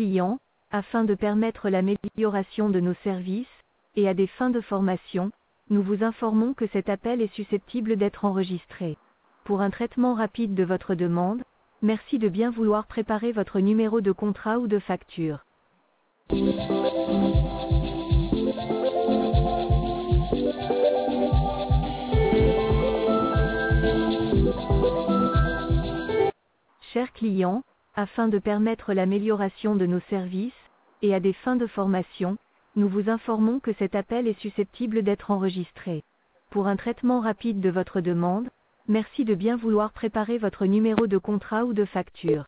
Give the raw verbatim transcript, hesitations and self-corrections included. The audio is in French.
clients, afin de permettre l'amélioration de nos services, et à des fins de formation, nous vous informons que cet appel est susceptible d'être enregistré. Pour un traitement rapide de votre demande, merci de bien vouloir préparer votre numéro de contrat ou de facture. Chers clients, afin de permettre l'amélioration de nos services, et à des fins de formation, nous vous informons que cet appel est susceptible d'être enregistré. Pour un traitement rapide de votre demande, merci de bien vouloir préparer votre numéro de contrat ou de facture.